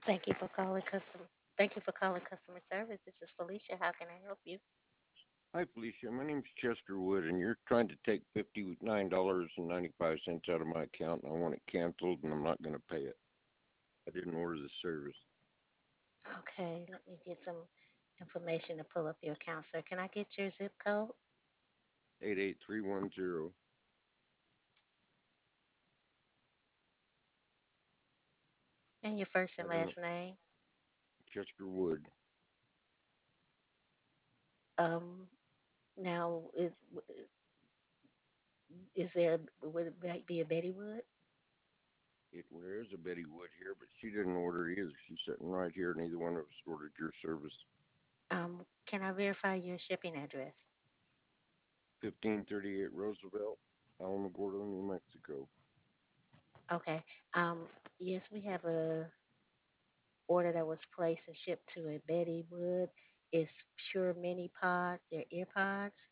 Thank you for calling customer. Thank you for calling customer service. This is Felicia. How can I help you? Hi, Felicia. My name's Chester Wood, and you're trying to take $59.95 out of my account, and I want it canceled, and I'm not going to pay it. I didn't order the service. Okay, let me get some information to pull up your account, sir. Can I get your zip code 88310. and your first I and don't know. last name? Chester Wood. Um, now is there would it be a Betty Wood? There is a Betty Wood here, but she didn't order either. She's sitting right here. Neither one of us ordered your service. Can I verify your shipping address? 1538 Roosevelt, Alamogordo, New Mexico. Okay. Yes, we have a order that was placed and shipped to a Betty Wood. It's Pure Mini Pods. They're ear pods.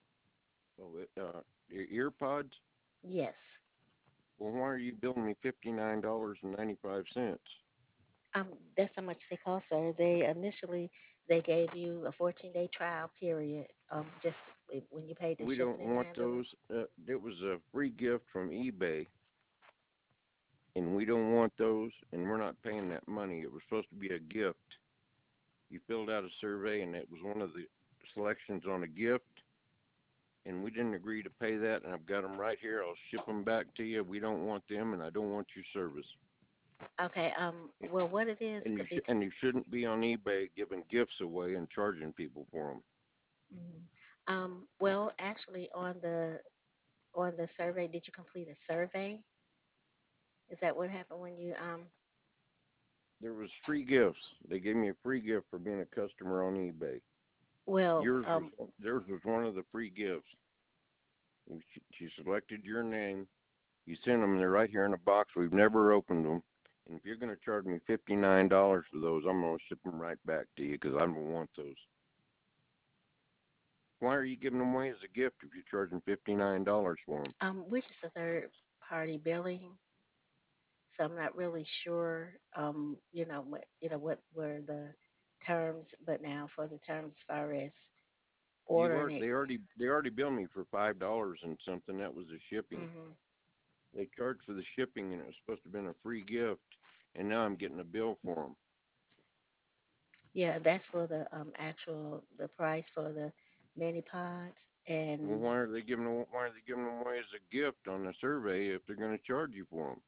Your ear pods? Yes. Well, why are you billing me $59.95? That's how much they cost, sir. They initially they gave you a 14-day trial period. Just when you paid the We shipping don't and want handling. those. It was a free gift from eBay, and we don't want those, and we're not paying that money. It was supposed to be a gift. You filled out a survey, and it was one of the selections on a gift, and we didn't agree to pay that, and I've got them right here. I'll ship them back to you. We don't want them, and I don't want your service. Okay. Well, what it is And could be. you shouldn't be on eBay giving gifts away and charging people for them. Mhm. Well, actually, on the survey, did you complete a survey? Is that what happened when you There was free gifts. They gave me a free gift for being a customer on eBay. Well, Yours was one of the free gifts. She selected your name. You sent them. They're right here in a box. We've never opened them. And if you're going to charge me $59 for those, I'm going to ship them right back to you because I don't want those. Why are you giving them away as a gift if you're charging $59 for them? we're just a third party billing, so I'm not really sure. What were the terms, but now for the terms as far as ordering it. They already billed me for $5 and something. That was the shipping. Hmm. They charged for the shipping, and it was supposed to have been a free gift. And now I'm getting a bill for them. Yeah, that's for the the price for the mini pods. Well, And why are they giving them away as a gift on the survey if they're going to charge you for them?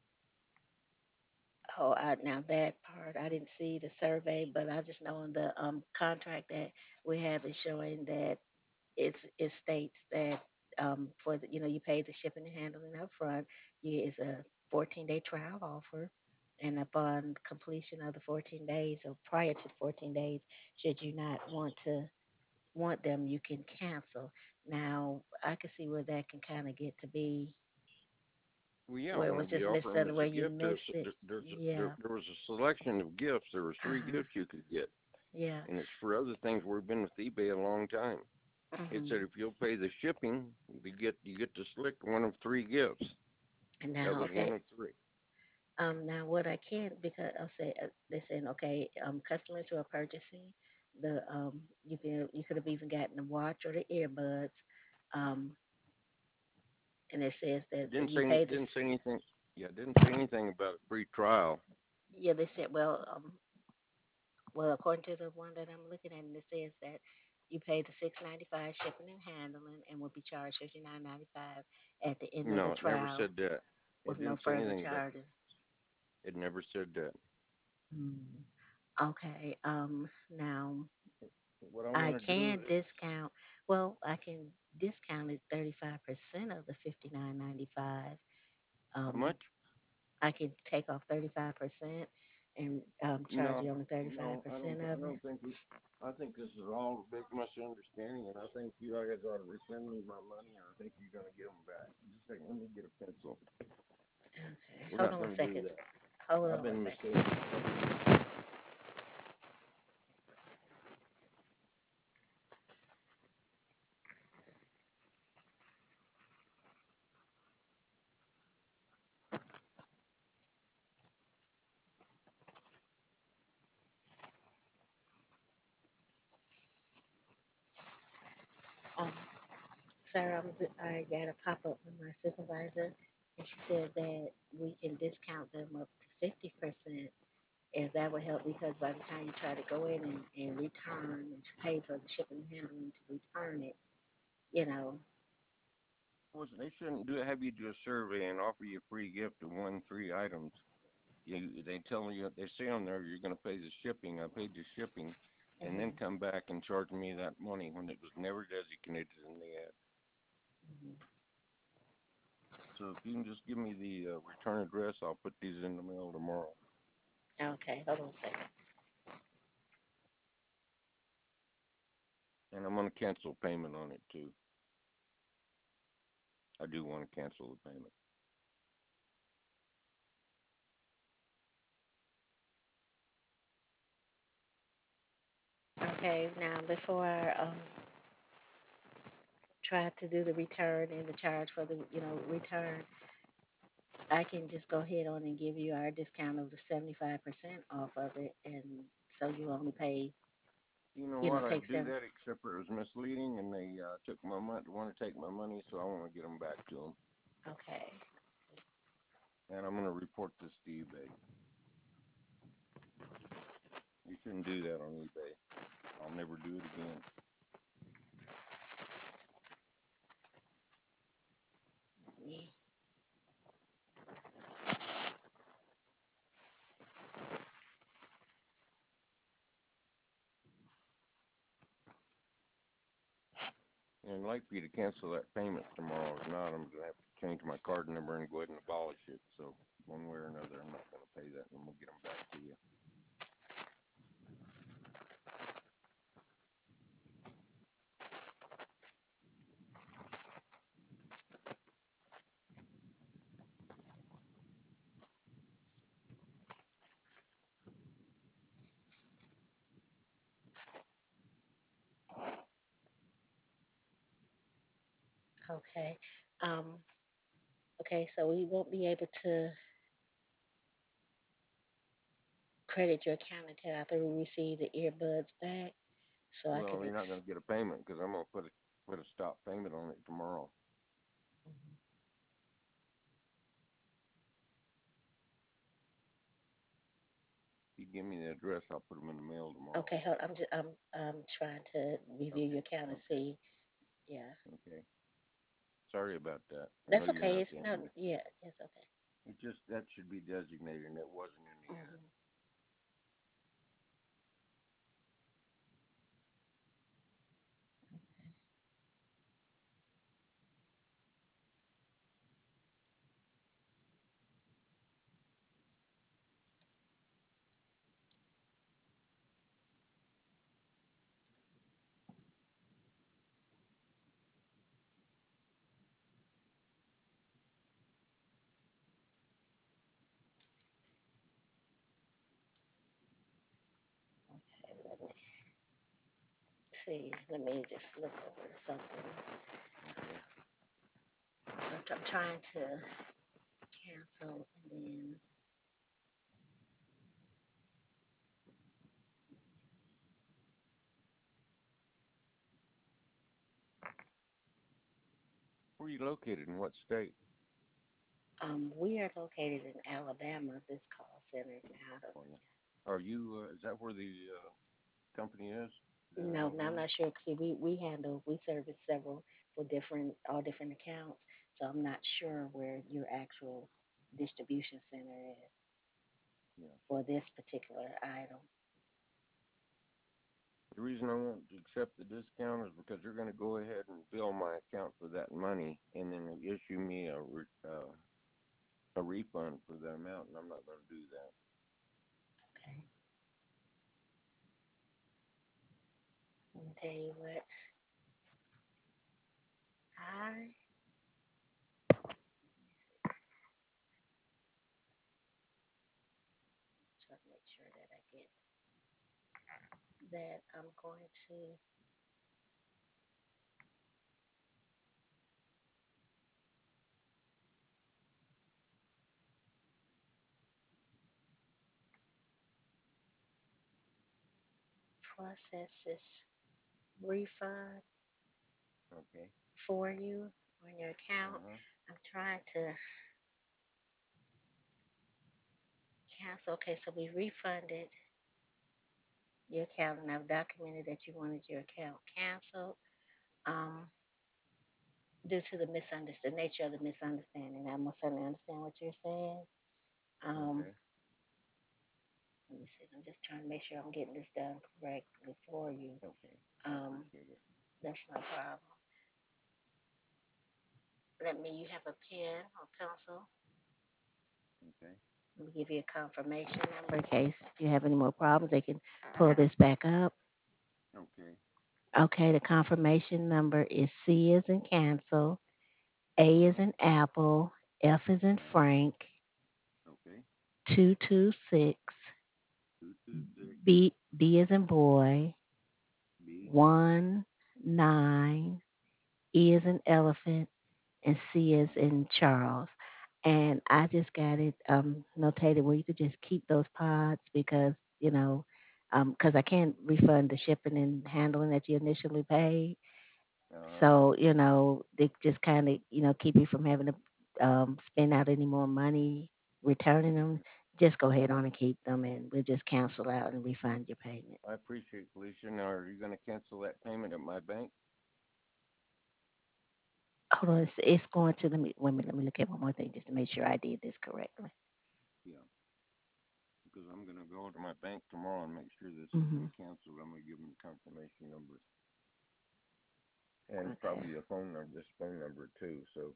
now that part I didn't see the survey, but I just know in the contract that we have is showing that it states that for the, you pay the shipping and handling up front. It's a 14-day trial offer, and upon completion of the 14 days or prior to the 14 days, should you not want them, you can cancel. Now, I can see where that can kind of get to be Well, yeah, I where it want was to be just offering them missing, as where a you gift. missed it. Yeah. There was a selection of gifts. There was three Uh-huh. gifts you could get, Yeah. and it's for other things. We've been with eBay a long time. It said Hmm. if you'll pay the shipping, you get to select one of three gifts. And That now, was one okay. of three. Now what I can, because I'll say they're saying, okay, customers who are purchasing you could have even gotten the watch or the earbuds, um, and it says that you pay Didn't this. say anything. Yeah, didn't say anything about a free trial. Yeah, they said, well, according to the one that I'm looking at, and it says that you pay the 6.95 shipping and handling, and will be charged 59.95 at the end of the No, it never trial said that. with It no didn't say further anything about. charges. It never said that. Hmm. Okay. Now What I I want to do can is discount. Well, I can discount it 35% of the 59.95. how Um, much? I can take off 35% and charge No, you only thirty five no, percent of I it. don't think we. I think this is all a big misunderstanding, and I think you guys ought to resend me my money, or I think you're going to get them back. Just a second, let me get a pencil. Okay, We're hold not on one going to do second. that. Hold I've on one been second. mistaken. I've been Sir, I got a pop up from my supervisor, and she said that we can discount them up to 50%, if that would help, because by the time you try to go in and return and to pay for the shipping and handling to return it, you know, Was they shouldn't do have you do a survey and offer you a free gift of one, three items. They tell you they say on there you're going to pay the shipping. I paid the shipping, and then hmm come back and charge me that money when it was never designated in the ad. hmm So if you can just give me the return address, I'll put these in the mail tomorrow. Okay, hold on a second. And I'm going to cancel payment on it too. I do want to cancel the payment. Okay, now before I try to do the return and the charge for the return, I can just go ahead on and give you our discount of the 75% off of it, and so you only pay, You know what? take I'd do seven. that, except for it was misleading, and they took my money. Want to take my money, so I want to get them back to them. Okay. And I'm going to report this to eBay. You shouldn't do that on eBay. I'll never do it again. Yeah. And I'd like for you to cancel that payment tomorrow. If not, I'm going to have to change my card number and go ahead and abolish it. So one way or another, I'm not going to pay that, and we'll get them back to you. Okay. Um, okay, so we won't be able to credit your account until after we receive the earbuds back. So I can Well, you're not going to get a payment because I'm going to put a stop payment on it tomorrow. Mhm. If you give me the address, I'll put them in the mail tomorrow. Okay, I'm trying to review Okay, your account and okay, see. Yeah. okay. Sorry about that. I know That's you're okay. not It's the no, enemy. yeah, it's okay. It just that should be designated, and it wasn't in the ad. hmm Okay, let me see. Let me just look over something. Okay. I'm trying to cancel and then Where are you located? In what state? we are located in Alabama. This call center is out of. California. Are you? Is that where the company is? Is it in No, no, I'm Alabama? not sure. See, we service several for all different accounts. So I'm not sure where your actual distribution center is Yeah. for this particular item. The reason I want to accept the discount is because they're going to go ahead and bill my account for that money, and then issue me a refund for that amount, and I'm not going to do that. Okay. Let me tell you what. I try to make sure that I get that. I'm going to process this refund Okay. for you on your account. Uh-huh. I'm trying to cancel. Okay, so we refunded your account, and I've documented that you wanted your account canceled due to the nature of the misunderstanding. I most certainly understand what you're saying. Um, Okay. Let me see. I'm just trying to make sure I'm getting this done correctly for you. Okay. I Um, appreciate it. that's no problem. Let me. You have a pen or pencil? Okay. Let me give you a confirmation number in case you have any more problems. They can pull this back up. Okay. Okay, the confirmation number is C is in cancel, A is Uh-huh. in apple, F is in Uh-huh. Frank, Okay. 226, 226 B is in boy, B 19, E is in elephant, and C is uh-huh. in Charles. And I just got it notated where you could just keep those pods because, because I can't refund the shipping and handling that you initially paid. Uh-huh. So, they just kind of, keep you from having to spend out any more money returning them. Just go ahead on and keep them, and we'll just cancel out and refund your payment. I appreciate Felicia. Now, are you going to cancel that payment at my bank? Hold on, it's going to wait a minute, let me look at one more thing just to make sure I did this correctly. Yeah, because I'm going to go to my bank tomorrow and make sure this has Hmm. been canceled. I'm going to give them the confirmation number and Okay, probably a phone number, this phone number too. So,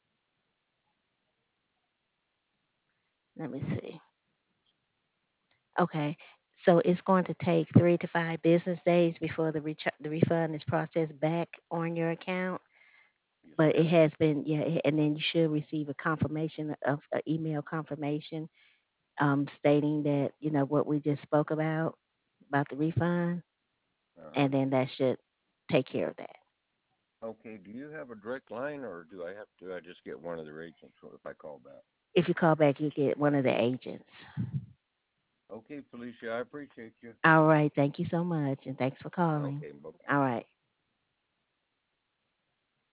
let me see. Okay, so it's going to take 3 to 5 business days before the refund is processed back on your account. yes, But it ma'am. has been, yeah, and then you should receive a confirmation of an email confirmation stating that what we just spoke about the refund, Uh-huh. and then that should take care of that. Okay, do you have a direct line or do I just get one of their agents if I call back? If you call back, you get one of the agents. Okay, Felicia, I appreciate you. All right, thank you so much, and thanks for calling. Okay, bye. All right.